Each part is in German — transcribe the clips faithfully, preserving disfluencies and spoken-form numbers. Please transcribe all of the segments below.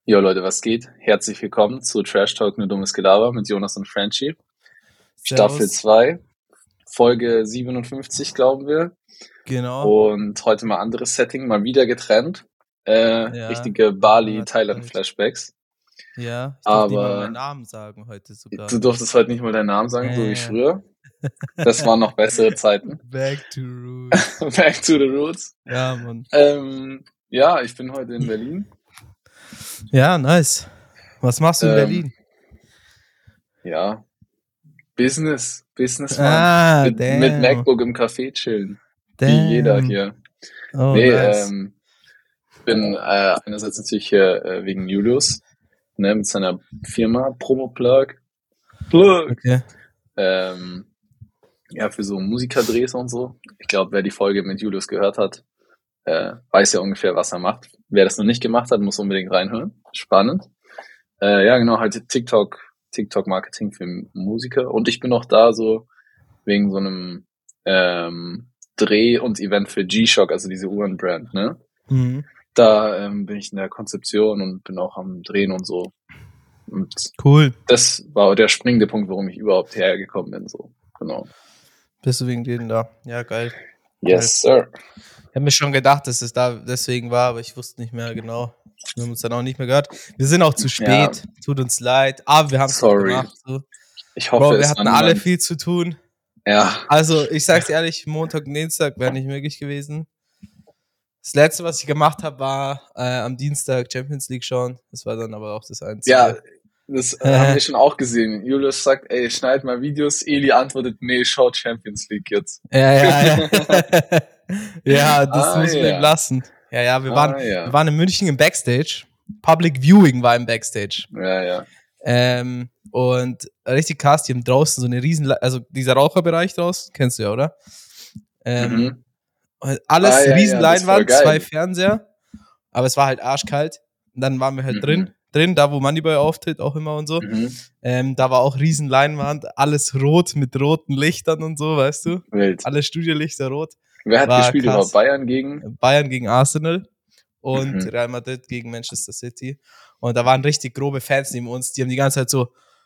Jo Leute, was geht? Herzlich willkommen zu Trash Talk, nur dummes Gelaber mit Jonas und Frenchie. Staffel Servus. zwei, Folge siebenundfünfzig, glauben wir. Genau. Und heute mal anderes Setting, mal wieder getrennt. Äh, Ja. richtige Bali-Thailand-Flashbacks. Ja, ich durfte nicht mal meinen Aber Namen sagen heute sogar. du durftest heute nicht mal deinen Namen sagen, so wie Äh. früher. Das waren noch bessere Zeiten. Back to roots. Back to the roots. Ja, Mann. Ähm, ja, ich bin heute in Berlin. Ja, nice. Was machst du in Ähm, Berlin? Ja, Business, Business, Mann. Ah, mit, damn. mit MacBook im Café chillen. Damn. Wie jeder hier. Oh, nee, nice. ähm, bin äh, einerseits natürlich hier äh, wegen Julius, ne, mit seiner Firma Promo Plug. Plug. Okay. Ähm, ja, für so Musikerdrehs und so. Ich glaube, wer die Folge mit Julius gehört hat, äh, weiß ja ungefähr, was er macht. Wer das noch nicht gemacht hat, muss unbedingt reinhören. Spannend. Äh, ja, genau, halt TikTok, TikTok-Marketing für Musiker. Und ich bin auch da so wegen so einem ähm, Dreh und Event für G-Shock, also diese Uhrenbrand, ne? Mhm. Da ähm, bin ich in der Konzeption und bin auch am Drehen und so. Und Cool. das war der springende Punkt, warum ich überhaupt hergekommen bin, so. Genau. Bist du wegen denen da? Ja, geil. Yes, sir. Ich habe mir schon gedacht, dass es da deswegen war, aber ich wusste nicht mehr genau. Wir haben uns dann auch nicht mehr gehört. Wir sind auch zu spät. Ja. Tut uns leid. Aber wir haben es Sorry. gemacht. So. Ich hoffe, Bro, wir es hatten war alle niemand. viel zu tun. Ja. Also, ich sag's ehrlich, Montag und Dienstag wäre nicht möglich gewesen. Das letzte, was ich gemacht habe, war äh, am Dienstag Champions League schauen. Das war dann aber auch das Einzige. Ja, das äh, haben wir schon auch gesehen. Julius sagt, ey, schneid mal Videos. Eli antwortet, nee, schau Champions League jetzt. Ja, ja, ja. Ja, das Ah, müssen wir ja. ihm lassen. Ja, ja, wir waren, Ah, ja. wir waren in München im Backstage. Public Viewing war im Backstage. Ja, ja. Ähm, und richtig krass, die haben draußen so eine riesen, also dieser Raucherbereich draußen, kennst du ja, oder? Ähm, Mhm. Alles Ah, ja, riesen ja, das ist voll Leinwand, geil. zwei Fernseher, aber es war halt arschkalt. Und dann waren wir halt Mhm. drin, drin, da wo Moneyboy auftritt, auch immer und so. Mhm. Ähm, da war auch riesen Leinwand, alles rot mit roten Lichtern und so, weißt du? Wild. Alle Studiolichter rot. Wer hat War gespielt krass. überhaupt? Bayern gegen? Bayern gegen Arsenal und Mhm. Real Madrid gegen Manchester City. Und da waren richtig grobe Fans neben uns, die haben die ganze Zeit so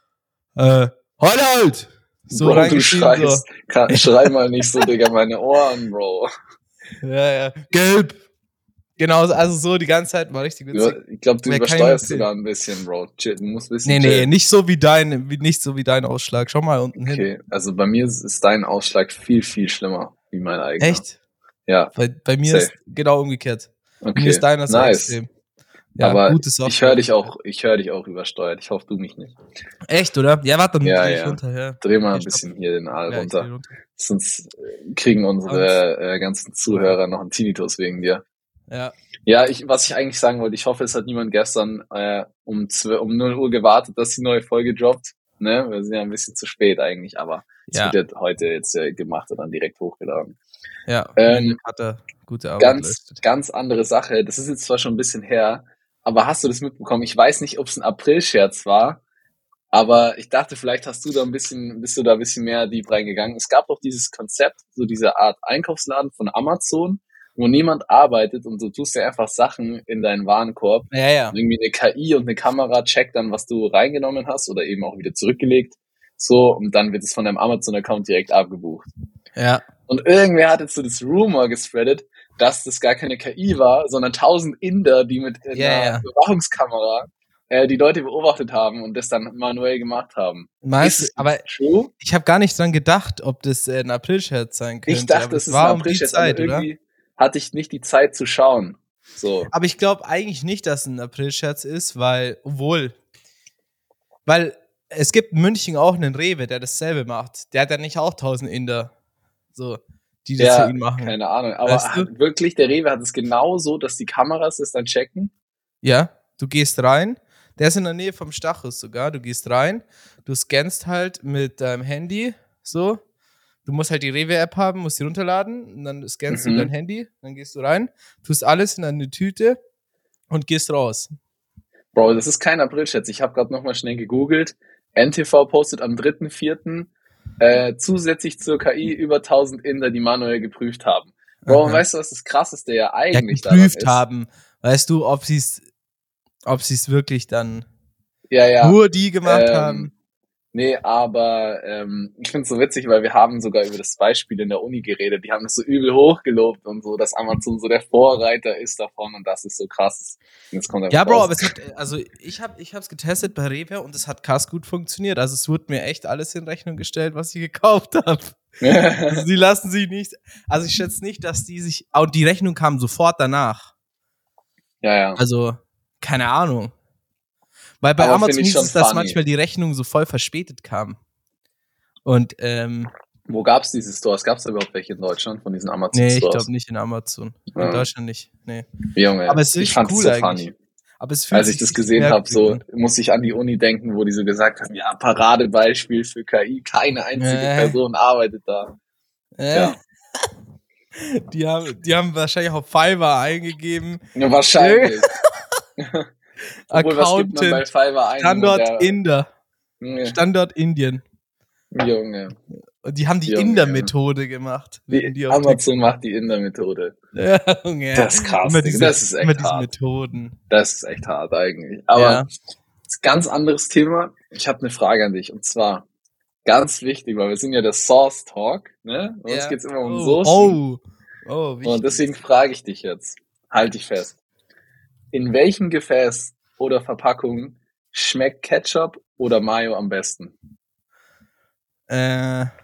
äh, halt halt! So Bro, du reingeschrieben, schreist. Ka- Schrei mal nicht so, Digga, meine Ohren, Bro. so, ja, ja, gelb! Genau, also so die ganze Zeit war richtig witzig. Du, ich glaube, du Wer kann übersteuerst ihn sogar ein bisschen, Bro. Chill, du musst ein bisschen Nee, nee, chillen. nicht so wie dein, wie, nicht so wie dein Ausschlag. Schau mal unten hin. Okay, also bei mir ist, ist dein Ausschlag viel, viel schlimmer wie mein eigener. Echt? Ja. Bei, bei mir Safe. ist genau umgekehrt. Bei mir Okay, ist deiner so nice. extrem. Ja, Aber gute Software. ich höre dich auch, ich höre dich auch übersteuert. Ich hoffe, du mich nicht. Echt, oder? Ja, warte, dann Ja, dreh ich ja. runter. Ja. Dreh mal Okay, ein stopp. bisschen hier den Aal Ja, ich dreh runter. runter. Sonst äh, kriegen unsere äh, ganzen Zuhörer noch einen Tinnitus wegen dir. Ja. Ja, ich, was ich eigentlich sagen wollte, ich hoffe, es hat niemand gestern äh, um, zwei, um null Uhr gewartet, dass die neue Folge droppt. Ne? Wir sind ja ein bisschen zu spät eigentlich, aber es Ja. wird ja heute jetzt äh, gemacht und dann direkt hochgeladen. Ja, Ähm, hat er gute Arbeit ganz, geleistet. ganz andere Sache. Das ist jetzt zwar schon ein bisschen her, aber hast du das mitbekommen? Ich weiß nicht, ob es ein April-Scherz war, aber ich dachte, vielleicht hast du da ein bisschen, bist du da ein bisschen mehr deep reingegangen. Es gab doch dieses Konzept, so diese Art Einkaufsladen von Amazon, wo niemand arbeitet und du tust dir einfach Sachen in deinen Warenkorb. Ja, ja. Irgendwie eine K I und eine Kamera checkt dann, was du reingenommen hast oder eben auch wieder zurückgelegt. So, und dann wird es von deinem Amazon-Account direkt abgebucht. Ja. Und irgendwer hat jetzt so das Rumor gespreadet, dass das gar keine K I war, sondern tausend Inder, die mit einer Ja, ja. Überwachungskamera äh, die Leute beobachtet haben und das dann manuell gemacht haben. Meinst Ist du, aber true? ich habe gar nicht dran gedacht, ob das äh, ein April-Scherz sein könnte. Ich dachte, aber es ist war ein um die April-Scherz, Zeit, aber oder? irgendwie hatte ich nicht die Zeit zu schauen. So. Aber ich glaube eigentlich nicht, dass es ein April-Scherz ist, weil, obwohl, weil es gibt in München auch einen Rewe, der dasselbe macht. Der hat ja nicht auch tausend Inder, so, die das Ja, für ihn machen. keine Ahnung. Aber Weißt du? hat wirklich, der Rewe hat es genau so, dass die Kameras es dann checken? Ja, du gehst rein. Der ist in der Nähe vom Stachus sogar. Du gehst rein, du scannst halt mit deinem Handy, so. Du musst halt die Rewe-App haben, musst die runterladen und dann scannst Mhm. du dein Handy, dann gehst du rein, tust alles in eine Tüte und gehst raus. Bro, das ist kein April-Scherz. Ich habe gerade nochmal schnell gegoogelt. N T V postet am dritten vierten äh, zusätzlich zur K I über tausend Inder, die manuell geprüft haben. Bro, Aha. weißt du, was das Krasseste ja Ja, eigentlich daran geprüft ist? haben. Weißt du, ob sie es ob sie es wirklich dann Ja, ja. nur die gemacht Ähm, haben. Nee, aber ähm, ich find's so witzig, weil wir haben sogar über das Beispiel in der Uni geredet. Die haben das so übel hochgelobt und so, dass Amazon so der Vorreiter ist davon und das ist so krass. Und jetzt kommt einfach Ja, Bro, raus. aber es hat, also ich habe ich hab's getestet bei Rewe und es hat krass gut funktioniert. Also es wurde mir echt alles in Rechnung gestellt, was ich gekauft habe. Also die lassen sich nicht, also ich schätze nicht, dass die sich, und die Rechnung kam sofort danach. Ja, ja. Also, keine Ahnung. Weil bei Aber Amazon find ich hieß schon es, dass funny. manchmal die Rechnung so voll verspätet kam. Und, ähm, Wo gab's diese Stores? Gab's da überhaupt welche in Deutschland von diesen nee, ich Amazon-Stores? glaube nicht in Amazon. In Ja. Deutschland nicht, nee. Junge, Aber es ist ich richtig fand cool es so eigentlich. funny. Aber es fühlt Als ich sich das richtig gesehen habe, merkwürdig so an. muss ich an die Uni denken, wo die so gesagt haben, ja, Paradebeispiel für K I, keine einzige Äh. Person arbeitet da. Äh, Ja, die, haben, die haben wahrscheinlich auch Fiverr eingegeben. ja wahrscheinlich. Obwohl, was gibt man bei Accountant, Fiverr ein? Standort Der, Inder, Junge, Standort Indien. Junge, Und die haben die Junge, Inder-Methode gemacht. wenn die die auf Amazon macht die Inder-Methode. Ja, Junge. Das ist krass, Immer Digga. diese, Das ist immer echt diese hart. Methoden. Das ist echt hart eigentlich. Aber Ja. das ist ein ganz anderes Thema. Ich habe eine Frage an dich und zwar ganz wichtig, weil wir sind ja der Source Talk, ne? Bei uns Ja. geht's immer um Oh, Sourcen. oh, oh, wichtig. Und deswegen frage ich dich jetzt, halt dich fest. In welchem Gefäß oder Verpackung schmeckt Ketchup oder Mayo am besten? Äh,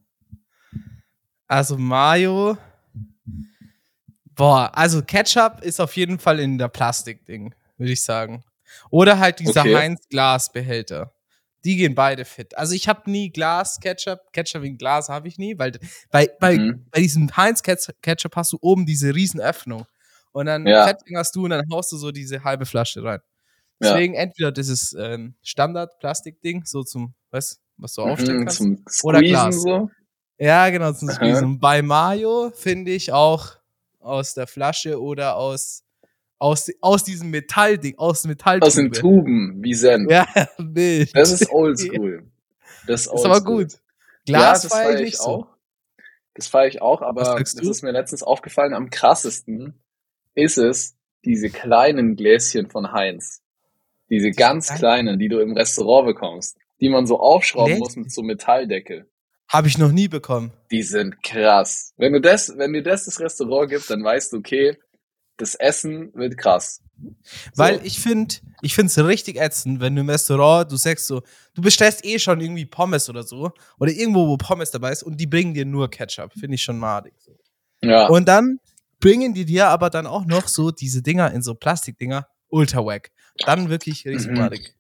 also Mayo. Boah, also Ketchup ist auf jeden Fall in der Plastikding, würde ich sagen. Oder halt dieser Okay. Heinz-Glas-Behälter. Die gehen beide fit. Also ich habe nie Glas-Ketchup. Ketchup in Glas habe ich nie, weil bei, bei, Mhm. bei diesem Heinz-Ketchup hast du oben diese riesen Öffnung. Und dann Ja. fettfingerst du und dann haust du so diese halbe Flasche rein. Ja. Deswegen entweder dieses ähm, Standard-Plastik-Ding, so zum, weißt was du aufstellen Mhm, kannst. zum Oder Squeezen Glas. so. Ja, genau, zum Aha. Squeezen. Und bei Mayo finde ich auch aus der Flasche oder aus, aus, aus diesem Metallding, aus dem Metalltube. Aus den Tuben, wie Senf. Ja, Bild. Das ist oldschool. Das ist Ist aber oldschool. gut. Ja, Glas das feier feiere ich ich nicht so. auch. Das feiere ich auch, Was aber sagst das du? ist mir letztens aufgefallen, am krassesten ist es, diese kleinen Gläschen von Heinz. Diese Diese ganz kleinen- kleinen, die du im Restaurant bekommst, die man so aufschrauben muss Gläschen? mit so Metalldeckel. Habe ich noch nie bekommen. Die sind krass. Wenn du das, wenn dir das das Restaurant gibt, dann weißt du, okay, das Essen wird krass. Weil So. ich finde, ich finde es richtig ätzend, wenn du im Restaurant, du sagst so, du bestellst eh schon irgendwie Pommes oder so, oder irgendwo, wo Pommes dabei ist, und die bringen dir nur Ketchup. Finde ich schon madig. So. Ja. Und dann bringen die dir aber dann auch noch so diese Dinger in so Plastikdinger, ultra wack. Dann wirklich richtig Mhm. madig.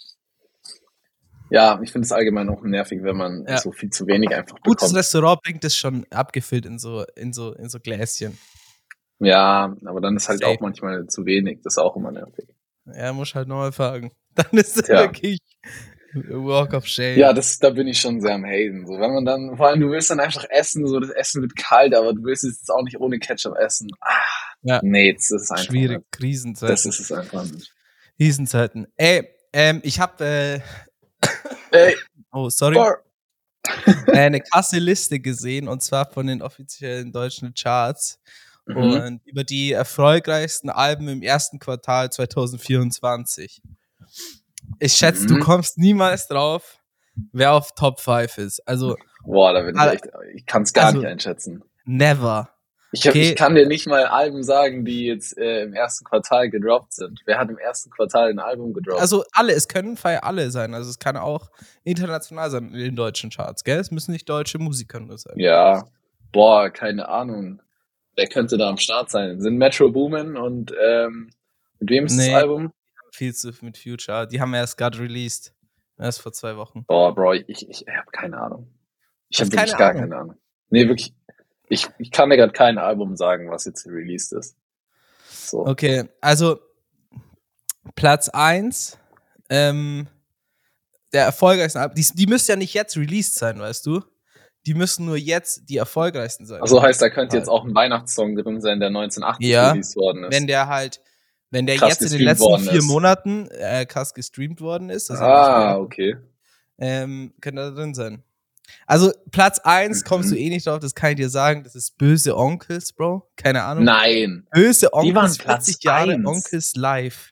Ja, ich finde es allgemein auch nervig, wenn man Ja. so viel zu wenig einfach Gutes bekommt. Restaurant bringt es schon abgefüllt in so, in so, in so Gläschen. Ja, aber dann ist halt Safe. auch manchmal zu wenig. Das ist auch immer nervig. Ja, muss halt nochmal fragen. Dann ist es Tja. wirklich Walk of Shame. Ja, das, da bin ich schon sehr am Haten. So, wenn man dann, vor allem du willst dann einfach essen, so das Essen wird kalt, aber du willst es jetzt auch nicht ohne Ketchup essen. Ah, Ja. nee, das ist einfach Schwierig. nicht. Krisenzeiten. Das ist es einfach nicht. Krisenzeiten. Ey, ähm, ich hab, äh, Ey, oh, sorry, boah. äh, eine krasse Liste gesehen, und zwar von den offiziellen deutschen Charts. Mhm. Und über die erfolgreichsten Alben im ersten Quartal zwanzig vierundzwanzig. Ich schätze, du Mhm. kommst niemals drauf, wer auf Top fünf ist. Also, Boah, da bin ich Al- echt, ich kann es gar also- nicht einschätzen. never. Ich, hab, Okay. ich kann dir nicht mal Alben sagen, die jetzt äh, im ersten Quartal gedroppt sind. Wer hat im ersten Quartal ein Album gedroppt? Also alle, es können Fall alle sein. Also es kann auch international sein in den deutschen Charts, gell? Es müssen nicht deutsche Musiker nur sein. Ja, boah, keine Ahnung. Wer könnte da am Start sein? Sind Metro Boomin und ähm, mit wem ist Nee. das Album? Viel zu mit Future. Die haben erst gerade released. Erst vor zwei Wochen. Boah, Bro, ich, ich, ich habe keine Ahnung. Ich Hast habe wirklich keine gar Ahnung? keine Ahnung. Nee, wirklich. Ich, ich kann dir gerade kein Album sagen, was jetzt released ist. So. Okay, also Platz eins, ähm, der erfolgreichsten Alben, die, die müssen ja nicht jetzt released sein, weißt du? Die müssen nur jetzt die erfolgreichsten sein. Also heißt, da könnte jetzt auch ein Weihnachtssong drin sein, der neunzehnhundertachtzig Ja, released worden ist. Wenn der halt, wenn der Krass jetzt in den gestreamt letzten worden vier ist. Monaten äh, krass gestreamt worden ist, das ah, okay. ähm, könnte da drin sein. Also Platz eins Mhm. kommst du eh nicht drauf, das kann ich dir sagen, das ist Böse Onkels, Bro. Keine Ahnung. Nein. Böse Die waren Onkels, Platz vierzig Jahre eins. Onkels live.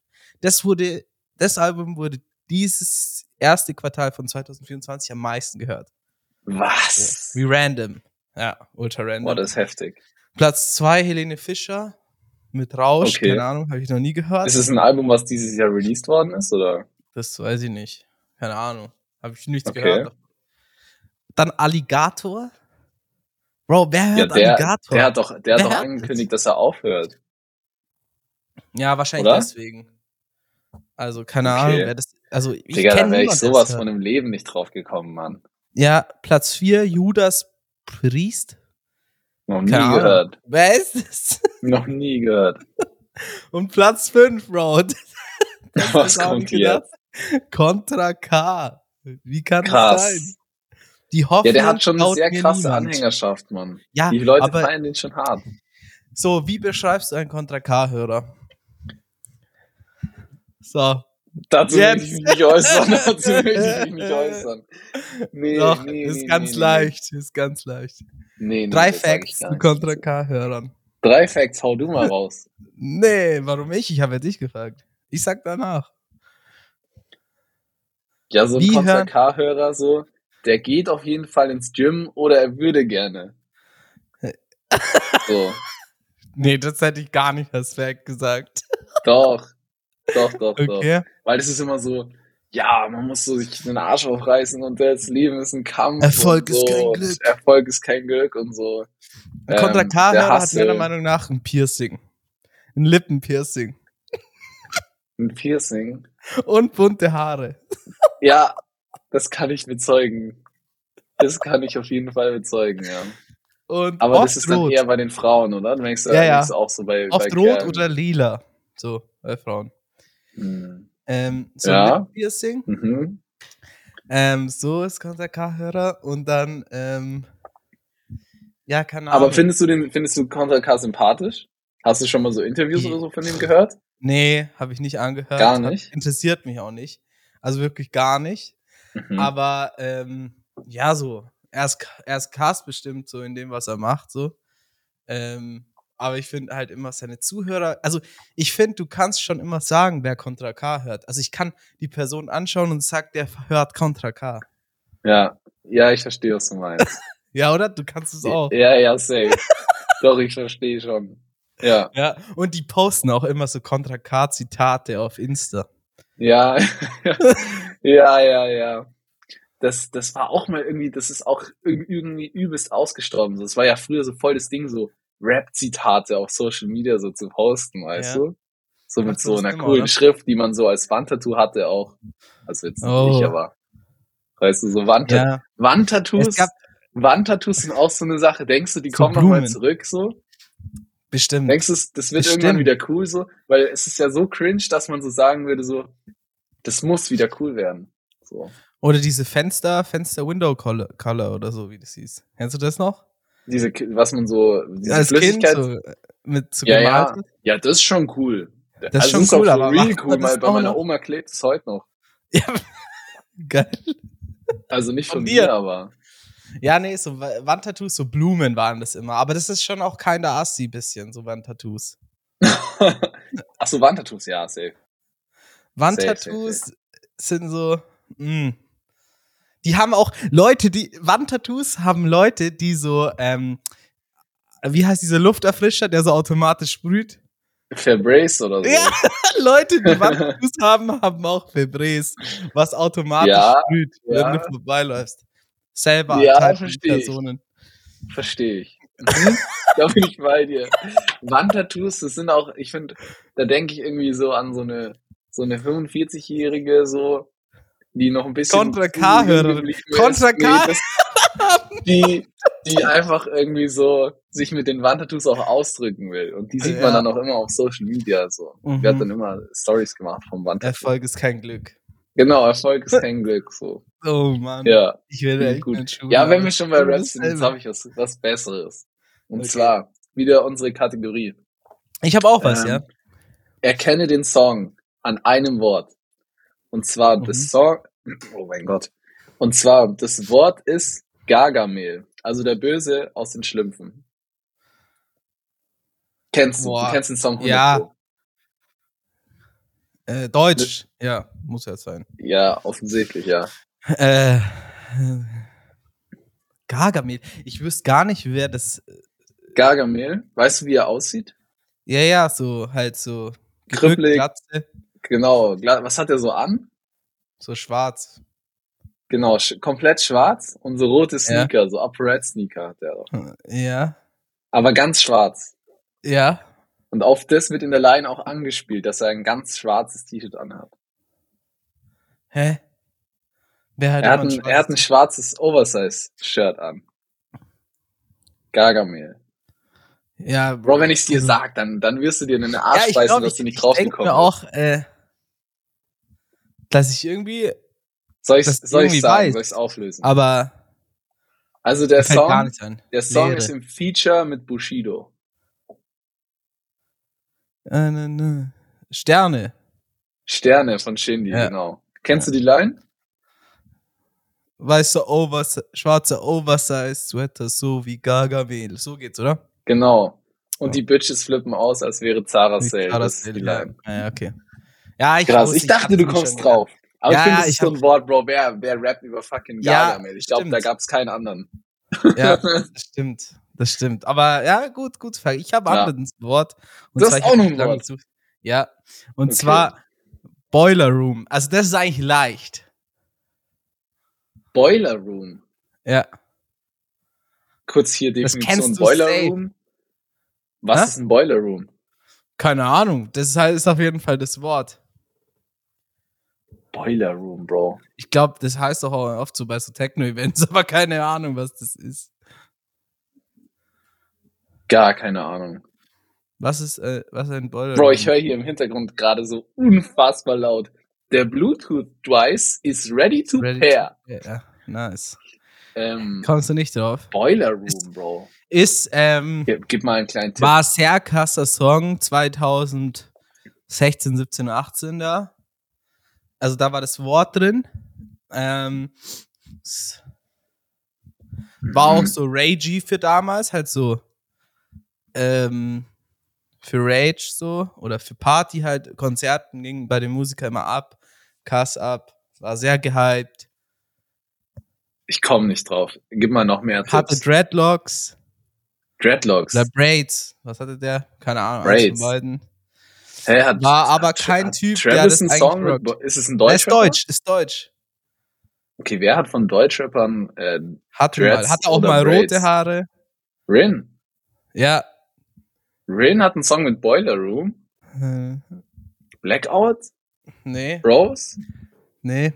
das wurde, das Album wurde dieses erste Quartal von zwanzig vierundzwanzig am meisten gehört. Was? Wie random. Ja, ultra Boah, random. das ist heftig. Platz zwei Helene Fischer mit Rausch, Okay. keine Ahnung, habe ich noch nie gehört. Ist es ein Album, was dieses Jahr released worden ist, oder? Das weiß ich nicht. Keine Ahnung. Habe ich nichts Okay. gehört. Dann Alligator. Bro, wer Ja, hört der, Alligator? der hat doch, der hat Wer doch hört angekündigt, dass er aufhört. Ja, wahrscheinlich Oder? deswegen. Also, keine Okay. Ahnung, wer das. Also, ich Digga, da kenne wäre ich niemanden, der sowas das von hört. im Leben nicht drauf gekommen, Mann. Ja, Platz vier, Judas Priest. Noch nie Keine Ahnung. gehört. Wer ist das? Noch nie gehört. Und Platz fünf, Bro. Das Was ist auch kommt nicht gedacht. jetzt? Contra K. Wie kann das Krass. sein? Die Hoffnung Ja, der hat schon eine klaut sehr mir krasse niemand. Anhängerschaft, Mann. Ja, Die Leute aber feiern den schon hart. so, wie beschreibst du einen Contra K-Hörer? So. Dazu Jetzt. will ich mich nicht äußern. Dazu will ich mich nicht äußern. Nee, Doch, nee, ist nee, ganz nee, leicht, ist ganz leicht. Nee, nee, Drei das sag ich Facts gar zu nicht. Contra K-Hörern. Drei Facts, hau du mal raus. Nee, warum ich? Ich habe ja dich gefragt. Ich sag danach. Ja, so ein Wie Contra hören- K-Hörer, so, der geht auf jeden Fall ins Gym oder er würde gerne. So, Nee, das hätte ich gar nicht als Fact gesagt. doch, doch, doch, doch. Okay. Weil das ist immer so, ja, man muss so sich den Arsch aufreißen und das Leben ist ein Kampf. Erfolg und ist so, kein und Glück. Erfolg ist kein Glück und so. Ein Contra Ähm, der K-Hörer hat Hustle, meiner Meinung nach ein Piercing. Ein Lippenpiercing. ein Piercing. Und bunte Haare. Ja, das kann ich bezeugen. Das kann ich auf jeden Fall bezeugen, ja. Und Aber oft das ist dann rot. eher bei den Frauen, oder? Du merkst, Ja, ja. merkst du auch so bei, Oft bei rot Kerlen. oder lila. So, bei Frauen. Hm. Ähm, so Ja. ein Lippenpiercing. Mhm. Ähm, so ist Contra K-Hörer. Und dann, ähm, ja, keine Ahnung. Aber findest du den, findest du Contra K sympathisch? Hast du schon mal so Interviews Nee. oder so von dem gehört? Nee, habe ich nicht angehört. Gar Hat, nicht? interessiert mich auch nicht. Also wirklich gar nicht. Mhm. Aber ähm, ja, so. Er ist, er ist Cast bestimmt so in dem, was er macht, so. Ähm, aber ich finde halt immer seine Zuhörer, also ich finde, du kannst schon immer sagen, wer Contra K hört. Also ich kann die Person anschauen und sag, der hört Contra K. Ja, ja, ich verstehe, was du meinst. Ja, oder? Du kannst es auch. Ja, ja, safe. Doch, ich verstehe schon. Ja, Ja, und die posten auch immer so Contra K-Zitate auf Insta. ja, ja, ja, ja. Das, das war auch mal irgendwie, das ist auch irg- irgendwie übelst ausgestorben. Das war ja früher so voll das Ding, so Rap-Zitate auf Social Media so zu posten, weißt Ja. du? So mit Machst du so das einer immer, coolen oder? Schrift, die man so als Wandtattoo hatte auch. Also jetzt nicht Oh. ich, aber weißt du, so Wandtat- Ja. Wandtattoos, Es gab- Wandtattoos sind auch so eine Sache. Denkst du, die So kommen nochmal Blumen. zurück so? Bestimmt. Denkst du, das wird Bestimmt. irgendwann wieder cool so? Weil es ist ja so cringe, dass man so sagen würde, so, das muss wieder cool werden. So. Oder diese Fenster, Fenster-Window-Color Color oder so, wie das hieß. Kennst du das noch? Diese, was man so, diese Als Kind Flüssigkeit. so äh, mit so ja, gemalt ja. hat. Ja, das ist schon cool. Das ist schon ist auch cool, for aber real macht cool. man das Mal, bei auch meiner noch? Oma klebt es heute noch. Ja, geil. Also nicht Von von dir? mir, aber. Ja, nee, so Wa- Wandtattoos, so Blumen waren das immer. Aber das ist schon auch keine Assi bisschen, so Wandtattoos. Ach so, Wandtattoos, ja, safe. Wandtattoos sind so, mh. Die haben auch Leute, die, Wandtattoos haben Leute, die so, ähm, wie heißt dieser Lufterfrischer, der so automatisch sprüht? Febreze oder so. Ja, Leute, die Wandtattoos haben, haben auch Febreze, was automatisch Ja, sprüht, ja. wenn du vorbeiläufst. Selber Ja, Type versteh ich. Personen. Verstehe ich. Mhm. Da bin ich bei dir. Wandtattoos, das sind auch, ich finde, da denke ich irgendwie so an so eine, so eine fünfundvierzig-Jährige, so, die noch ein bisschen Contra zu K-Hörerin. jung geblieben ist. Contra K. das, die, die einfach irgendwie so sich mit den Wandtattoos auch ausdrücken will. Und die sieht man Ja. dann auch immer auf Social Media so. Mhm. Die hat dann immer Stories gemacht vom Wandtattoo. Erfolg ist kein Glück. Genau, Erfolg ist kein Glück, so. Oh Mann. Ja. Ich will Finde ich echt gut. nicht Schule, Ja, wenn aber wir schon bei immer Rap sind, jetzt dasselbe. habe ich was, was Besseres. Und Okay. zwar wieder unsere Kategorie. Ich habe auch was, Ähm, ja. Erkenne den Song an einem Wort. Und zwar Mhm. das Song, oh mein Gott. Und zwar das Wort ist Gargamel, also der Böse aus den Schlümpfen. Kennst du? Boah. Du kennst den Song hundert Ja. Pro. Äh, Deutsch, ja, muss ja sein. Ja, offensichtlich, ja. Äh, Gargamel. Ich wüsste gar nicht, wer das. Gargamel, weißt du, wie er aussieht? Ja, ja, so halt so. Kribbelig. Glatze, Genau. Gla- Was hat er so an? so schwarz. Genau, sch komplett schwarz und so rote Ja. Sneaker, so Upper Red Sneaker hat er auch. Ja, Aber ganz schwarz. ja. Und auf das wird in der Line auch angespielt, dass er ein ganz schwarzes T-Shirt anhat. Hä? Wer hat Er hat immer ein ein, er hat ein schwarzes schwarzes Oversize-Shirt an. Gargamel. Ja, Bro, wenn ich's dir also- sag, dann, dann wirst du dir in den Arsch Ja, ich beißen, glaube, dass ich, du nicht ich drauf denke gekommen mir bist. auch, äh, dass ich irgendwie, Soll ich's, das soll ich's irgendwie sagen? weiß. Soll ich's auflösen? aber Also der mir fällt gar Song, nichts ein. der Song Leere. ist im Feature mit Bushido. Äh, ne, ne. Sterne. Sterne von Shindy, Ja. genau. Kennst du die Line? Weißer Oversize, schwarzer Oversize-Sweater, so wie Gargamel. So geht's, oder? Genau. Und Ja. die Bitches flippen aus, als wäre Zara Wie Sale. Zara Das ist Sale, die ja. Line. Ja, okay. Ja, ich Krass, wusste, ich dachte, hab's du mir kommst schon gedacht. drauf. Aber Ja, ich finde, ja, das ist ich so hab- ein Wort, Bro. Wer, wer rappt über fucking Ja, Gargamel? Ich glaube, stimmt. da gab's keinen anderen. Ja, das stimmt. Das stimmt. Aber ja, gut, gut. Ich habe Ja. anderes Wort. Und Du zwar, hast ich auch hab noch nicht ein lange Wort. gesucht. Ja. Und Okay. zwar Boiler Room. Also das ist eigentlich leicht. Boiler Room. Ja. Kurz hier Das Definition kennst du Boiler safe. Room. Was Hä? ist ein Boiler Room? Keine Ahnung. Das ist, halt, ist auf jeden Fall das Wort. Boiler Room, Bro. Ich glaube, das heißt doch auch oft so bei so Techno-Events, aber keine Ahnung, was das ist. Gar keine Ahnung. Was ist, äh, was ist ein Boiler Bro, Room? ich höre hier im Hintergrund gerade so unfassbar laut. Der Bluetooth-Device is ready to Ready pair. to- Ja, nice. Ähm, Kommst du nicht drauf? Boiler Room, Bro. Ist, ähm, Gib, gib mal einen kleinen Tipp. war ein sehr krasser Song zweitausendsechzehn, siebzehn, achtzehn da. Also da war das Wort drin. Ähm, es war auch so ragey für damals, halt so ähm, für Rage so oder für Party halt. Konzerten gingen bei den Musikern immer ab, Kass ab, war sehr gehypt. Ich komme nicht drauf. Gib mal noch mehr Hatte Tipps. Dreadlocks Dreadlocks. oder Braids. Was hatte der? Keine Ahnung, Braids. eins von beiden. Hä, hat, War aber hat, kein hat Typ, der Travis das einen Song eigentlich mit, rockt. Bo- ist es ein Der ist Deutschrapper? deutsch, ist deutsch. Okay, wer hat von Deutschrappern äh, Hatte Dreads mal, hatte auch oder mal Braids? rote Haare. Rin? Ja. Rin hat einen Song mit Boiler Room? Äh, Blackout? nee, Rose? nee,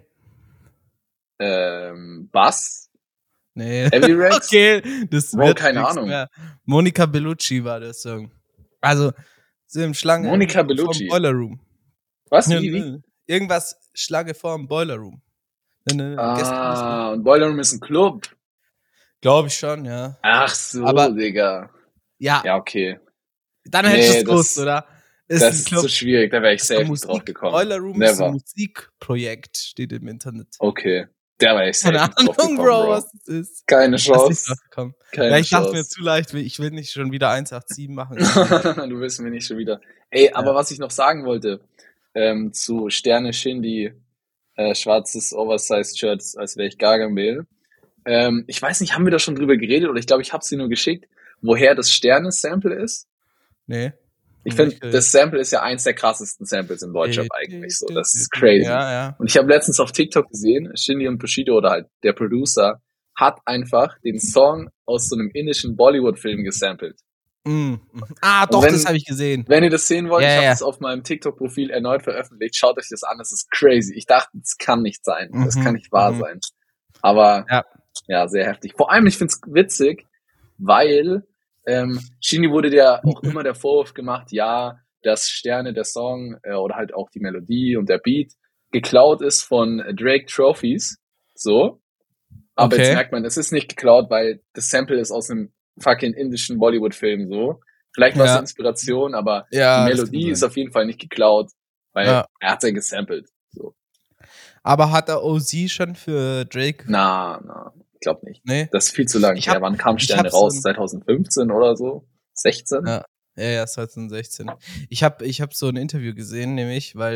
Ähm, Bass? nee. Heavy Rex? Okay, das Bro, wird keine nix Ahnung. mehr. Monica Bellucci war der Song. Also, so im Schlange Monica vom Bellucci. Boiler Room. Was? Ja, Wie, wie? ne, Irgendwas Schlange vorm Boiler Room. Ne, ne, ne, gestern Ah, und Boiler Room ist ein Club. glaube ich schon, ja. Ach so, Aber- Digga. Ja, Ja, okay. dann hättest du nee, es gewusst, das- oder? Das ein ist Club. zu schwierig, da wäre ich Das ist ein safe nicht drauf Musik, gekommen. Boiler Room ist ein Never. Musikprojekt, steht im Internet. Okay, da wäre ich safe Keine nicht drauf Ahnung, gekommen, Bro, Bro. was das ist. Keine Lass nicht Chance. drauf kommen. Keine Ja, ich dachte Chance. mir zu leicht, ich will nicht schon wieder eins acht sieben machen. Du willst mir nicht schon wieder. Ey, aber was ich noch sagen wollte, ähm, zu Sterne Shindy, äh, schwarzes Oversized-Shirt, als wäre ich Gargamel. Ähm, ich weiß nicht, haben wir da schon drüber geredet oder ich glaube, ich habe sie nur geschickt, woher das Sterne-Sample ist? Nee. Ich Hab finde, nicht das Sample ist ja eins der krassesten Samples im Deutschrap gehört. eigentlich so. Das ist crazy. Ja, ja. Und ich habe letztens auf TikTok gesehen, Shindy und Bushido oder halt der Producer hat einfach den Song aus so einem indischen Bollywood-Film gesampelt. Mm. Ah, doch, wenn- das habe ich gesehen. Wenn ihr das sehen wollt, Ja, ich habe ja. das auf meinem TikTok-Profil erneut veröffentlicht. Schaut euch das an, das ist crazy. Ich dachte, das kann nicht sein. Das Mhm, kann nicht wahr mhm. sein. Aber Ja. ja, sehr heftig. Vor allem, ich find's witzig, weil ähm, Shindy wurde ja auch immer der Vorwurf gemacht, ja, dass Sterne der Song äh, oder halt auch die Melodie und der Beat geklaut ist von Drake Trophies. So. Aber Okay. jetzt merkt man, es ist nicht geklaut, weil das Sample ist aus einem fucking indischen Bollywood-Film so. Vielleicht war es Ja. eine Inspiration, aber Ja, die das Melodie kann ist sein. auf jeden Fall nicht geklaut, weil Ja. er hat ja gesampelt. So. Aber hat er O Z schon für Drake? Na, na, ich glaube nicht. Nee. Das ist viel zu lang. Ich hab- Ja, wann kam ich Sterne hab so raus? ein- zwanzig fünfzehn oder so? sechzehn? Ja. Ja, ja, zwanzig sechzehn. Ich habe ich hab so ein Interview gesehen, nämlich, weil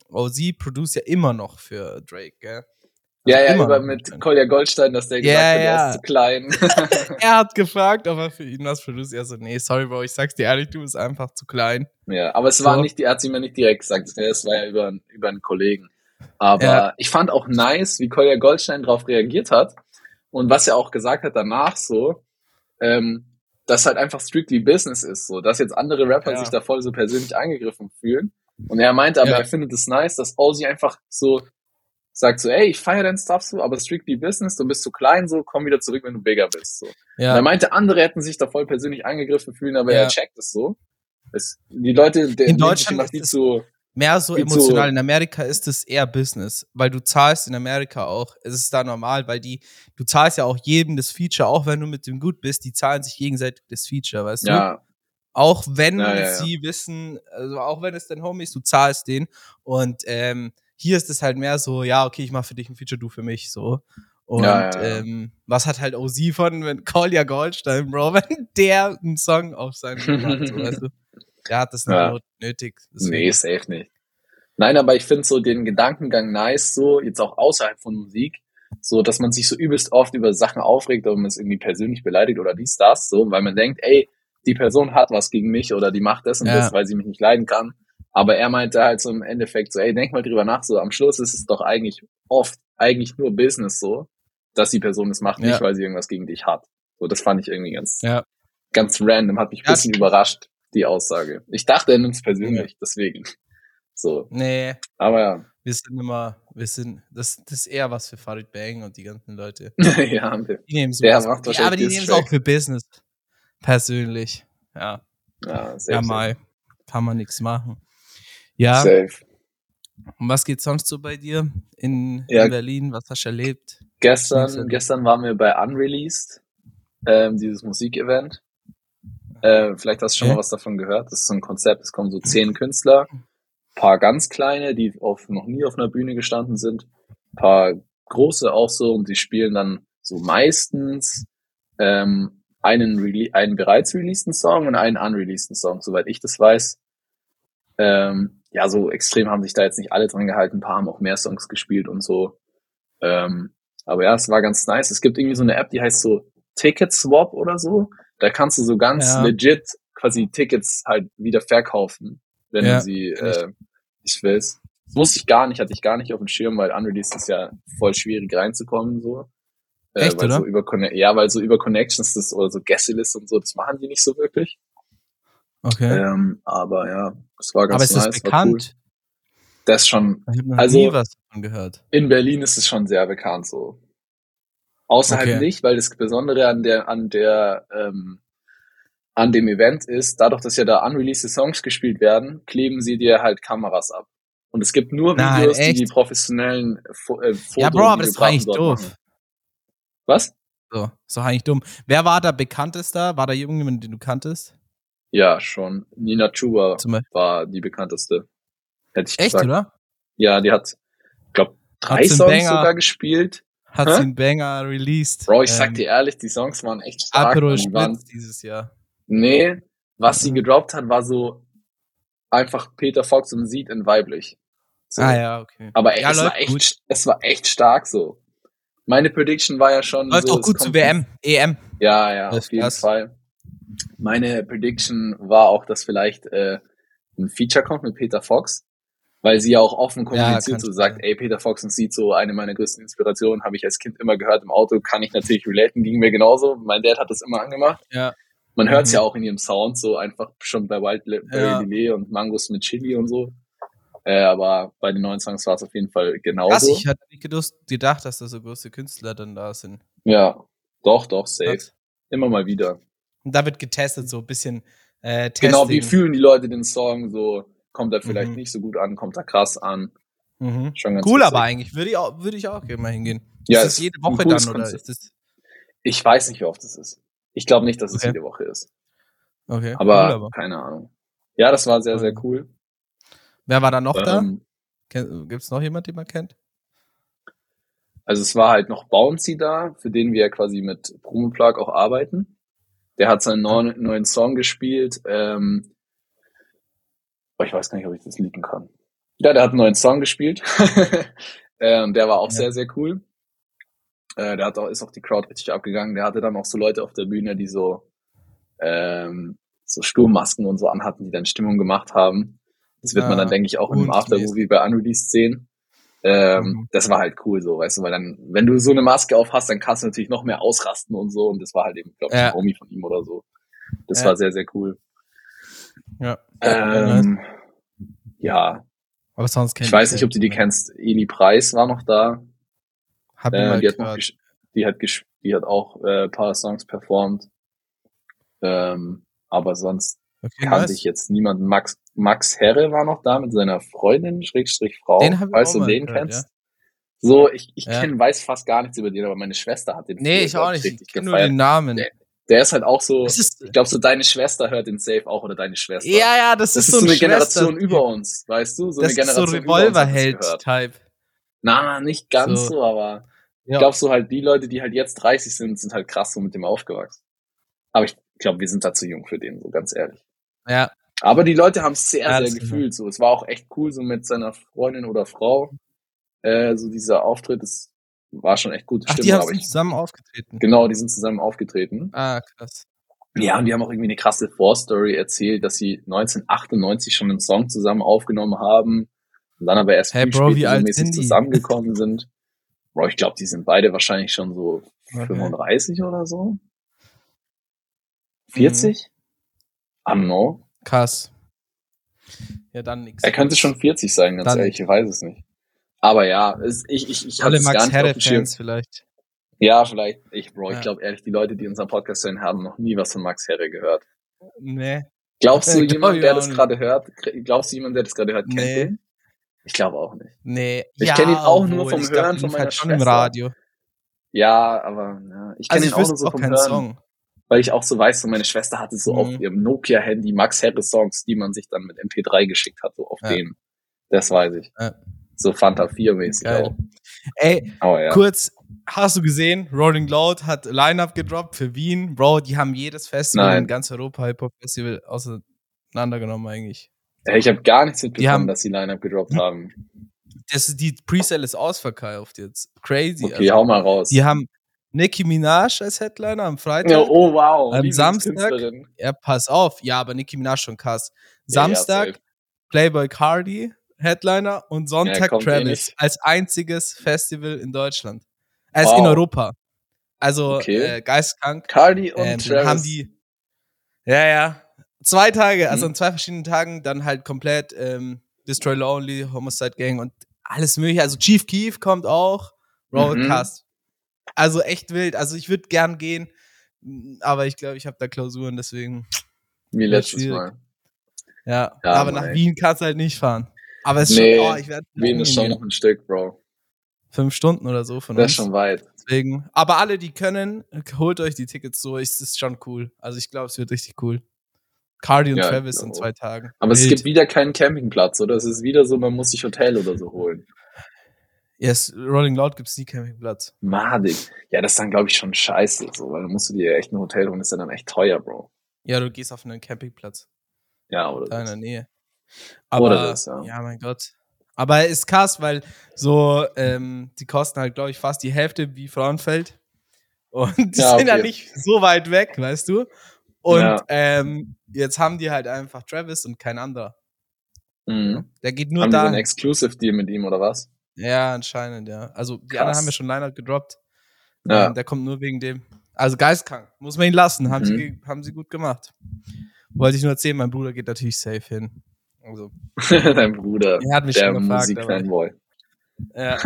O Z produziert ja immer noch für Drake, gell? Also ja, ja, immer über noch mit anscheinend. Kolja Goldstein, dass der Ja, gesagt hat, ja. er ist zu klein. Er hat gefragt, ob er für ihn was produziert. Er so, nee, sorry, Bro, ich sag's dir ehrlich, du bist einfach zu klein. Ja, aber es So. war nicht, er hat sie mir nicht direkt gesagt, es war ja über, über einen Kollegen. Aber Ja. ich fand auch nice, wie Kolja Goldstein darauf reagiert hat und was er auch gesagt hat danach so, ähm, dass halt einfach strictly Business ist, so, dass jetzt andere Rapper Ja. sich da voll so persönlich angegriffen fühlen. Und er meinte aber, Ja. er findet es nice, dass Ozzy einfach so sagt so, ey, ich feiere dein Stuff so, aber strictly Business, du bist zu klein, so, komm wieder zurück, wenn du bigger bist, so. Ja. Und er meinte, andere hätten sich da voll persönlich angegriffen fühlen, aber Ja. er checkt es so. Es, die Leute, der In nehmen sich Deutschland immer ist viel es zu, mehr so viel emotional. zu- In Amerika ist es eher Business, weil du zahlst in Amerika auch. Es ist da normal, weil die, du zahlst ja auch jedem das Feature, auch wenn du mit dem gut bist, die zahlen sich gegenseitig das Feature, weißt du? ja, Auch wenn Ja, ja, ja. sie wissen, also auch wenn es dein Homie ist, du zahlst den. Und ähm, hier ist es halt mehr so, ja, okay, ich mach für dich ein Feature, du für mich, so. Und Ja, ja, ja. Ähm, was hat halt O Z von, wenn Kolja Goldstein, Bro, wenn der einen Song auf seinem Lied macht, so, weißt du? Der hat das nicht Ja. not- nötig. Nee, Deswegen. safe nicht. Nein, aber ich finde so den Gedankengang nice, so, jetzt auch außerhalb von Musik, so, dass man sich so übelst oft über Sachen aufregt, ob man es irgendwie persönlich beleidigt oder dies, das, so, weil man denkt, ey, die Person hat was gegen mich oder die macht das und Ja. das, weil sie mich nicht leiden kann. Aber er meinte halt so im Endeffekt so, ey, denk mal drüber nach, so, am Schluss ist es doch eigentlich oft, eigentlich nur Business so, dass die Person es macht, Ja. nicht weil sie irgendwas gegen dich hat. So, das fand ich irgendwie ganz, Ja. ganz random, hat mich ein Ja, bisschen stimmt. überrascht, die Aussage. Ich dachte, er nimmt es persönlich, deswegen. So, Nee, aber ja. wir sind immer, wir sind, das, das ist eher was für Farid Bang und die ganzen Leute. ja, der, Die nehmen der sowas. macht Die, aber die wahrscheinlich nehmen es Diss-Track. auch für Business. Persönlich. Ja. Ja, safe, Ja, mal. Kann man nichts machen. Ja. safe. Und was geht sonst so bei dir in, Ja. in Berlin? Was hast du erlebt? Gestern, gestern waren wir bei Unreleased, ähm, dieses Musikevent. Äh, vielleicht hast du schon Okay. mal was davon gehört. Das ist so ein Konzept, es kommen so zehn Künstler, paar ganz kleine, die auf, noch nie auf einer Bühne gestanden sind, paar große auch so, und die spielen dann so meistens ähm, einen, Rele- einen bereits releaseden Song und einen unreleaseden Song, soweit ich das weiß. Ähm, ja, so extrem haben sich da jetzt nicht alle dran gehalten, ein paar haben auch mehr Songs gespielt und so. Ähm, aber ja, es war ganz nice. Es gibt irgendwie so eine App, die heißt so Ticket Swap oder so. Da kannst du so ganz Ja. legit quasi Tickets halt wieder verkaufen, wenn Ja, du sie, kenn ich. äh, ich willst. Das wusste ich gar nicht, hatte ich gar nicht auf dem Schirm, weil Unreleased ist ja voll schwierig reinzukommen, so. Äh, Echt, weil oder? So über Conne- ja, weil so über Connections das oder so Gästelist und so, das machen die nicht so wirklich. Okay. Ähm, aber ja, es war Aber ganz ist das nice, war cool. bekannt? Das ist schon, Ich habe noch Also- nie was davon gehört. in Berlin ist es schon sehr bekannt so. Außerhalb Okay. nicht, weil das Besondere an der, an der, ähm, an dem Event ist, dadurch, dass ja da unreleased Songs gespielt werden, kleben sie dir halt Kameras ab. Und es gibt nur Nein, Videos, die echt? die professionellen Fo äh, Foto- Ja, Bro, aber das ist doch Videografen eigentlich dort doof. machen. Was? So, ist doch eigentlich dumm. Wer war da bekanntester? War da irgendjemand, den du kanntest? Ja, schon. Nina Chuba Zum Beispiel. war die bekannteste. Hätte ich Echt, gesagt. oder? Ja, die hat, glaub, drei Hat sie einen Songs Banger? sogar gespielt. Hat Hä? sie einen Banger released? Bro, ich sag Ähm, dir ehrlich, die Songs waren echt stark. Aperol Mann. Die waren, Spritz dieses Jahr. nee, was sie Mhm. gedroppt hat, war so einfach Peter Fox und Seed in weiblich. So. Ah ja, okay. Aber ja, es war läuft echt, gut. es war echt stark so. Meine Prediction war ja schon Läuft so, auch es gut zu kommt- W M, E M. Ja, ja, Läuft auf jeden krass. Fall. Meine Prediction war auch, dass vielleicht äh, ein Feature kommt mit Peter Fox, weil sie ja auch offen kommuniziert, kann so schon sagt, sein. ey, Peter Fox und Seed, so eine meiner größten Inspirationen, habe ich als Kind immer gehört im Auto, kann ich natürlich relaten, ging mir genauso. Mein Dad hat das immer angemacht. Ja. Man hört es Mhm. ja auch in ihrem Sound, so einfach schon bei Wildberry Ja. Lillet und Mangos mit Chili und so. Äh, aber bei den neuen Songs war es auf jeden Fall Krass, genauso. ich hatte nicht gedus- gedacht, dass da so große Künstler dann da sind. Ja, doch, doch, safe. Krass. Immer mal wieder. Und da wird getestet, so ein bisschen äh, Testing. Genau, wie fühlen die Leute den Song? So, kommt er vielleicht Mhm. nicht so gut an, kommt er krass an. Mhm. Schon ganz Cool, witzig. aber eigentlich würde ich auch, würde ich auch gerne mal hingehen. Ja, ist das ist jede ein Woche cooles dann oder Konzept. ist das Ich weiß nicht, wie oft es ist. Ich glaube nicht, dass es Okay. jede Woche ist. okay? Aber, cool, aber. keine Ahnung. Ja, das war sehr, sehr Mhm. cool. Wer war da noch da? Ähm, Gibt es noch jemand, den man kennt? also es war halt noch Bouncy da, für den wir ja quasi mit Promoplug auch arbeiten. Der hat seinen neuen, neuen Song gespielt. Ähm, oh, ich weiß gar nicht, ob ich das leaken kann. Ja, der hat einen neuen Song gespielt. ähm, der war auch Ja. sehr, sehr cool. Äh, der hat auch, ist auch die Crowd richtig abgegangen. Der hatte dann auch so Leute auf der Bühne, die so, ähm, so Sturmmasken und so anhatten, die dann Stimmung gemacht haben. Das wird man dann, Ah, denke ich, auch im Goons-mäßig. Aftermovie bei Unreleased sehen. Ähm, Mhm. Das war halt cool so, weißt du, weil dann, wenn du so eine Maske auf hast, dann kannst du natürlich noch mehr ausrasten und so. Und das war halt eben, glaube ich, ein Ja. Homie von ihm oder so. Das Ja. war sehr, sehr cool. Ja. Nice. Ähm, ja, Aber sonst kenn ich weiß nicht, halt ob du die mehr. kennst. Eli Preis war noch da. Hab ich Äh, mal die hat noch, gehört. gesch- die hat gesch- die hat auch äh, ein paar Songs performt. Ähm, aber sonst Okay, kannte ich nice. jetzt niemanden. Max, Max Herre war noch da mit seiner Freundin, Schrägstrich Frau, Den hab ich falls auch du mal den gehört, kennst. So, ich, ich Ja. kenn, weiß fast gar nichts über den, aber meine Schwester hat den Nee, früher, ich auch glaub nicht. Ich richtig kenn nur gefeiert. den Namen. Der, der ist halt auch so, Das ist, ich glaube, so deine Schwester hört den safe auch oder deine Schwester. ja, ja, das, Das ist ist so so ein eine Generation Schwester-Typ. über uns, weißt du? So Das eine ist so Generation über uns hat das gehört. Revolverheld-Type. Na, nicht ganz So. so, aber ich Ja. glaube so halt die Leute, die halt jetzt dreißig sind, sind halt krass so mit dem aufgewachsen. Aber ich glaube, wir sind da zu jung für den, so ganz ehrlich. Ja. Aber die Leute haben es sehr, Ja, sehr das kann gefühlt. So, es war auch echt cool, so mit seiner Freundin oder Frau. Äh, so dieser Auftritt, das war schon echt gute Ach, die Stimmung. haben Aber sind ich, zusammen aufgetreten. genau, die sind zusammen aufgetreten. Ah, krass. Ja, und die haben auch irgendwie eine krasse Vorstory erzählt, dass sie neunzehnhundertachtundneunzig schon einen Song zusammen aufgenommen haben und dann aber erst Hey, viel Bro, wie später so alt mäßig sind die? zusammengekommen sind. Bro, ich glaube, die sind beide wahrscheinlich schon so Okay. fünfunddreißig oder so. Mhm. vierzig? I don't know. Krass. Ja, dann nix. Er könnte schon vierzig sein, ganz Dann ehrlich, nix. ich weiß es nicht. Aber ja, es, ich, ich, ich hatte Alle es gar Max nicht auf dem Schirm. Herre-Fans vielleicht. Ja, vielleicht. Ich, Bro, ich Ja. glaube ehrlich, die Leute, die unseren Podcast hören, haben noch nie was von Max Herre gehört. Nee. Glaubst du, Glaub jemand, ich der auch das nicht. gerade hört, glaubst du, jemand, der das gerade hört, kennt Nee. den? Ich glaube auch nicht. Nee. Ich Ja, kenne ihn auch obwohl, nur vom ich glaub, Hören der von lief meiner halt schon im Schwester. Radio. Ja, aber ja, ich kenne Also ihn ich auch nur wüsste so auch vom keinen Hören, Song. weil ich auch so weiß, so meine Schwester hatte so auf Mhm. ihrem Nokia-Handy Max Herre Songs, die man sich dann mit M P drei geschickt hat, so auf Ja. dem. Das weiß ich. Ja. So Fanta vier-mäßig Geil. auch. Ey, Aber ja. kurz, hast du gesehen, Rolling Loud hat Line-Up gedroppt für Wien. Bro, die haben jedes Festival Nein. in ganz Europa, Hip-Hop-Festival auseinandergenommen eigentlich. Ey, ich habe gar nichts Die mitbekommen, haben, dass die Line-Up gedroppt haben. das, die Presale ist ausverkauft jetzt. Crazy. Okay, Also, hau mal raus. die haben Nicki Minaj als Headliner am Freitag. Ja, oh wow, Am Samstag, Lieblingskünstlerin. ja, pass auf, ja, aber Nicki Minaj schon krass. Ja, ja, Samstag, safe. Playboy Cardi, Headliner und Ja, Sonntag kommt eh Travis nicht. als einziges Festival in Deutschland. Also in Wow. Europa. Also Okay. äh, geistkrank. Cardi und Ähm, dann Travis. haben die, ja, ja, zwei Tage, also Mhm. an zwei verschiedenen Tagen, dann halt komplett ähm, Destroy Lonely, Homicide Gang und alles mögliche. Also Chief Keef kommt auch, Rollcast. Mhm. Also echt wild. Also ich würde gern gehen, aber ich glaube, ich habe da Klausuren, deswegen. Wie wird letztes schwierig. Mal. Ja, Ja, aber Mann, nach ey. Wien kannst du halt nicht fahren. Aber es ist Nee, schon, oh, ich werde Wien ist schon noch ein Stück, Bro. fünf Stunden oder so von Das uns. ist schon weit. Deswegen. Aber alle, die können, holt euch die Tickets so. Es ist schon cool. Also ich glaube, es wird richtig cool. Cardi und Ja, ich Travis glaub in auch. zwei Tagen. Aber es Wild. gibt wieder keinen Campingplatz, oder? Es ist wieder so, man muss sich Hotel oder so holen. Yes, Rolling Loud gibt es nie Campingplatz. Madig. Ja, das ist dann, glaube ich, schon scheiße, so, weil dann musst du dir echt ein Hotel holen, das ist ja dann echt teuer, Bro. Ja, du gehst auf einen Campingplatz. Ja, oder Da in das. der Nähe. Aber, Oder das, ja. ja, mein Gott. Aber ist krass, weil so, ähm, die kosten halt, glaube ich, fast die Hälfte wie Frauenfeld. Und die Ja, sind ja okay. nicht so weit weg, weißt du? Und Ja. ähm, jetzt haben die halt einfach Travis und kein anderer. Mhm. Der geht nur Haben die so da. einen Exclusive-Deal mit ihm, oder was? Ja, anscheinend, ja. Also die Krass. anderen haben ja schon Line-Up gedroppt. Ja. Ähm, der kommt nur wegen dem. Also geistkrank. Muss man ihn lassen. Haben, Mhm. sie, ge- haben sie gut gemacht. Wollte ich nur erzählen, mein Bruder geht natürlich safe hin. Also, Dein Bruder, er hat mich der schon gefragt, aber. Musik-Fanboy. Ja.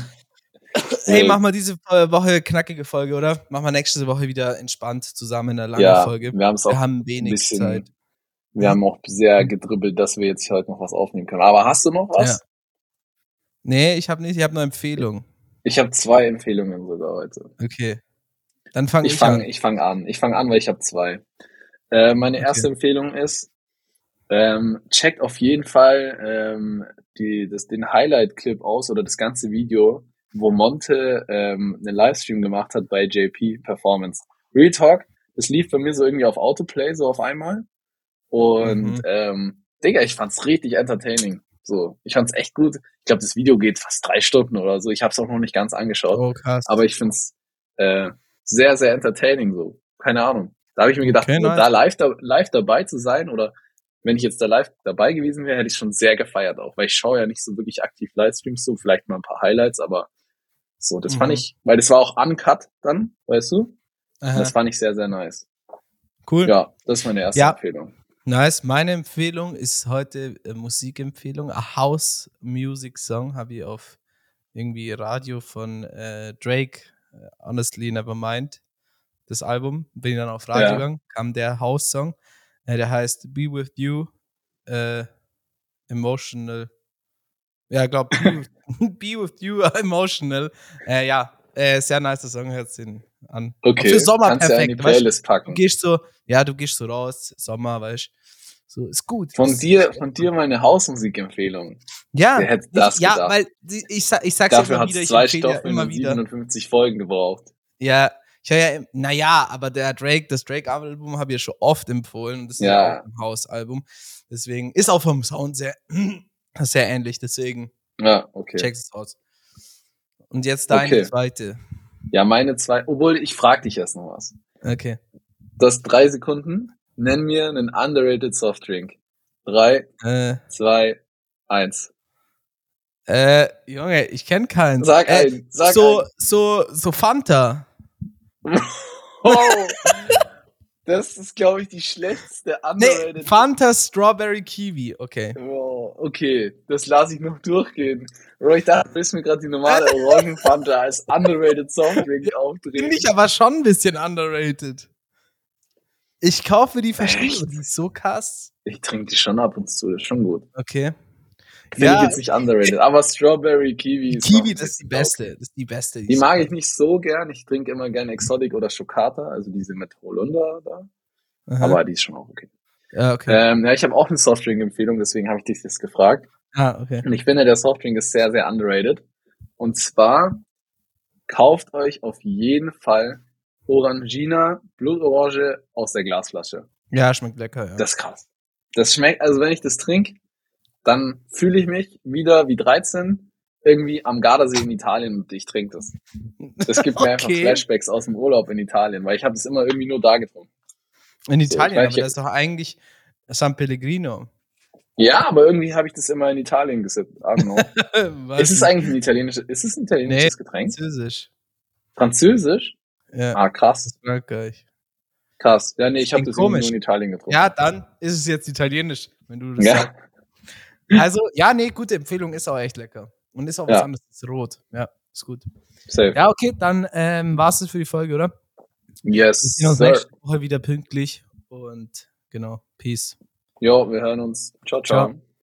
Hey, mach mal diese äh, Woche knackige Folge, oder? Mach mal nächste Woche wieder entspannt zusammen in einer langen Ja, Folge. wir haben es auch Wir haben ein wenig bisschen, Zeit. wir haben auch sehr gedribbelt, dass wir jetzt heute noch was aufnehmen können. Aber hast du noch was? Ja. Nee, ich habe nicht, ich habe nur Empfehlungen. Ich habe zwei Empfehlungen sogar heute. Okay. Dann fange ich, Ich ich an. fange ich fang an. Ich fange an, weil ich habe zwei. Äh, meine Okay. erste Empfehlung ist, ähm, checkt auf jeden Fall ähm, die, das, den Highlight-Clip aus oder das ganze Video, wo Monte ähm, einen Livestream gemacht hat bei J P Performance. Real Talk, das lief bei mir so irgendwie auf Autoplay, so auf einmal. Und Mhm. ähm, Digga, ich fand's richtig entertaining. So, ich fand's echt gut. Ich glaube, das Video geht fast drei Stunden oder so. Ich habe es auch noch nicht ganz angeschaut. Oh, krass. Aber ich find's äh, sehr, sehr entertaining so. Keine Ahnung. Da habe ich mir gedacht, Okay, so, nice. da live, da live dabei zu sein oder wenn ich jetzt da live dabei gewesen wäre, hätte ich schon sehr gefeiert auch, weil ich schaue ja nicht so wirklich aktiv Livestreams, so vielleicht mal ein paar Highlights, aber so, das Mhm. fand ich, weil das war auch uncut dann, weißt du? Und Aha. das fand ich sehr, sehr nice. Cool. Ja, das ist meine erste Ja. Empfehlung. Nice. Meine Empfehlung ist heute äh, Musikempfehlung. A House Music Song habe ich auf irgendwie Radio von äh, Drake, äh, Honestly Nevermind, das Album. Bin ich dann auf Radio Ja. gegangen, kam der House Song. Äh, der heißt Be With You, äh, Emotional. Ja, ich glaube, Be, with, Be With You, Emotional. Äh, ja, äh, sehr nice Song, hört sich an. Okay, Für Sommer kannst du ja in die perfekt, weißt du? Playlist Du packen. gehst so, ja, du gehst so raus, Sommer, weißt du. So, ist gut. Von ist, dir, von dir meine Hausmusikempfehlung. Ja, Wer hätte ich, das ja, gedacht? weil die- ich, sag- ich sag's ja Dafür immer hat wieder, es ich zwei empfehle ja Staffeln immer und wieder. siebenundfünfzig Folgen gebraucht. Ja, ich höre ja, im- naja, aber der Drake, das Drake-Album habe ich ja schon oft empfohlen und das ist ja, Ja. auch ein House-Album. Deswegen ist auch vom Sound sehr, sehr ähnlich, deswegen Ja, okay. check's es aus. Und jetzt deine Okay. zweite. Ja, meine zwei, obwohl ich frag dich erst noch was. Okay. Du hast drei Sekunden. Nenn mir einen underrated Softdrink. Drei, Äh, zwei, eins. äh, Junge, ich kenne keinen. Sag äh, einen, sag so, einen. so, so Fanta. Oh, das ist, glaube ich, die schlechteste Nee, underrated. Fanta Strawberry Kiwi, okay. Oh, okay, das lasse ich noch durchgehen. Bro, ich dachte, du willst mir gerade die normale Orangenfanta als underrated Softdrink Finde aufdrehen. ich aber schon ein bisschen underrated. Ich kaufe die verschiedene, die ist so krass. Ich trinke die schon ab und zu, das ist schon gut. Okay. Finde Ja, ich jetzt nicht underrated, aber Strawberry Kiwi ist Kiwi, noch das ist die okay. beste. Das ist die beste. Die mag ich nicht so gern. Ich trinke immer gern Exotic oder Schokata, also diese mit Holunder da. Aha. Aber die ist schon auch okay. Ja, okay. Ähm, ja, ich habe auch eine Softdrink-Empfehlung, deswegen habe ich dich das gefragt. Ah, okay. Und ich finde, der Softdrink ist sehr, sehr underrated. Und zwar kauft euch auf jeden Fall Orangina Blutorange aus der Glasflasche. Ja, schmeckt lecker, ja. Das ist krass. Das schmeckt, also wenn ich das trinke, dann fühle ich mich wieder wie dreizehn irgendwie am Gardasee in Italien und ich trinke das. Das gibt mir einfach Okay. Flashbacks aus dem Urlaub in Italien, weil ich habe das immer irgendwie nur da getrunken. In So, Italien, ich weiß, aber das ist doch eigentlich San Pellegrino. Ja, aber irgendwie habe ich das immer in Italien gesippt. I don't know. Weiß Ist es nicht. eigentlich ein italienisches, ist es ein italienisches Getränk? Französisch. Französisch? Ja, Ah, krass. Frankreich. Krass. Ja, nee, ich habe Klingt das irgendwie komisch. nur in Italien getrunken. Ja, dann ist es jetzt italienisch, wenn du das Ja. sagst. Also, ja, nee, gute Empfehlung, ist auch echt lecker. Und ist auch was Ja. anderes, ist rot. Ja, ist gut. Safe. Ja, okay, dann ähm, war es das für die Folge, oder? Wir Yes, sehen uns sir. nächste Woche wieder pünktlich und genau, Peace. Jo, wir hören uns. Ciao, ciao. Ciao.